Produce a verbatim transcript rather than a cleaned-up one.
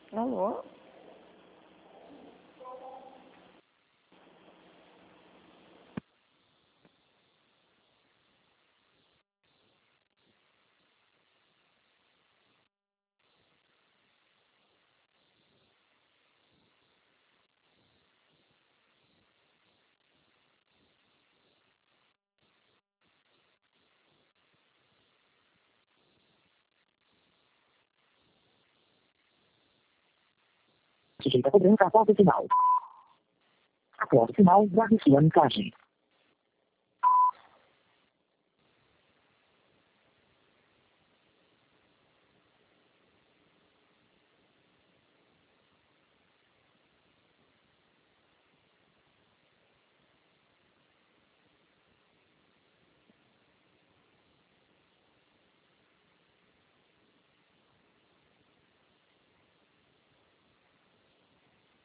Alô? Sujeita a cobrança após o final. Após o final, guarde sua mensagem.